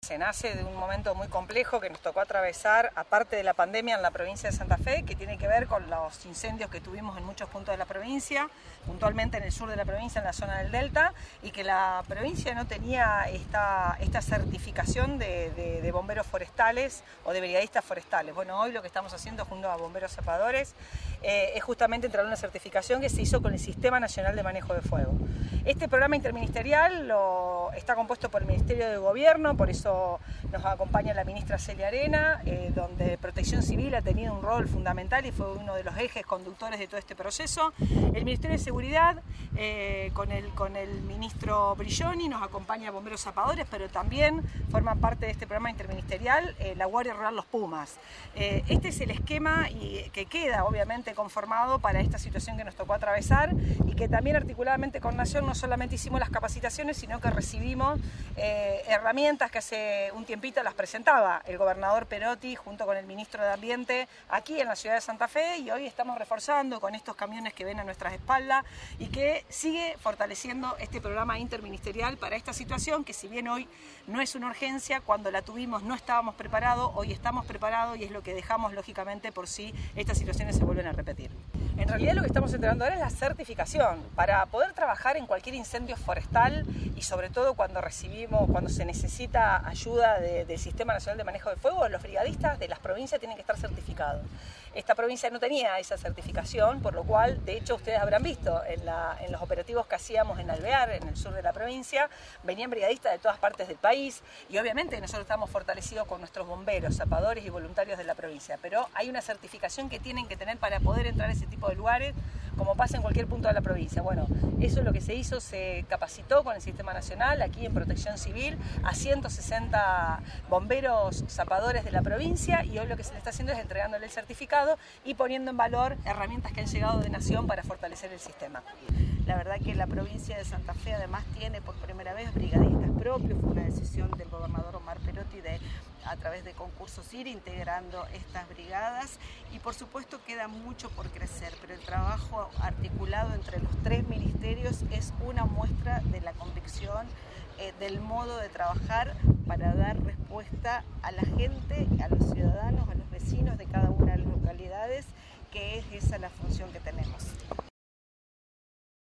Se nace de un momento muy complejo que nos tocó atravesar, aparte de la pandemia en la provincia de Santa Fe, que tiene que ver con los incendios que tuvimos en muchos puntos de la provincia, puntualmente en el sur de la provincia, en la zona del Delta, y que la provincia no tenía esta certificación de bomberos forestales o de brigadistas forestales. Bueno, hoy lo que estamos haciendo junto a bomberos zapadores es justamente entrar a una certificación que se hizo con el Sistema Nacional de Manejo de Fuego. Este programa interministerial está compuesto por el Ministerio de Gobierno, por eso nos acompaña la ministra Celia Arena, donde Protección Civil ha tenido un rol fundamental y fue uno de los ejes conductores de todo este proceso. El Ministerio de Seguridad, con el ministro Brilloni, nos acompaña Bomberos Zapadores, pero también forman parte de este programa interministerial la Guardia Rural Los Pumas. Este es el esquema que queda obviamente conformado para esta situación que nos tocó atravesar y que también articuladamente con Nación no solamente hicimos las capacitaciones, sino que recibimos herramientas que hace un tiempito las presentaba el gobernador Perotti junto con el ministro de Ambiente aquí en la ciudad de Santa Fe, y hoy estamos reforzando con estos camiones que ven a nuestras espaldas y que sigue fortaleciendo este programa interministerial para esta situación que, si bien hoy no es una urgencia, cuando la tuvimos no estábamos preparados, hoy estamos preparados y es lo que dejamos lógicamente por si estas situaciones se vuelven a repetir. En realidad lo que estamos entregando ahora es la certificación para poder trabajar en cualquier incendio forestal y sobre todo cuando se necesita ayuda del Sistema Nacional de Manejo de Fuego. Los brigadistas de las provincias tienen que estar certificados. Esta provincia no tenía esa certificación, por lo cual, de hecho, ustedes habrán visto en los operativos que hacíamos en Alvear, en el sur de la provincia, venían brigadistas de todas partes del país y obviamente nosotros estamos fortalecidos con nuestros bomberos, zapadores y voluntarios de la provincia, pero hay una certificación que tienen que tener para poder entrar a ese tipo de lugares, como pasa en cualquier punto de la provincia. Bueno, eso es lo que se hizo, se capacitó con el Sistema Nacional, aquí en Protección Civil, a 160 bomberos zapadores de la provincia, y hoy lo que se le está haciendo es entregándole el certificado y poniendo en valor herramientas que han llegado de Nación para fortalecer el sistema. La verdad que la provincia de Santa Fe además tiene por primera vez brigadistas propios. Fue una decisión del gobernador Omar Perotti de, a través de concursos, ir integrando estas brigadas, y por supuesto queda mucho por crecer, pero el trabajo articulado entre los tres ministerios es una muestra de la convicción del modo de trabajar para dar respuesta a la gente, a los ciudadanos, a los vecinos de cada una de las localidades, que es esa la función que tenemos.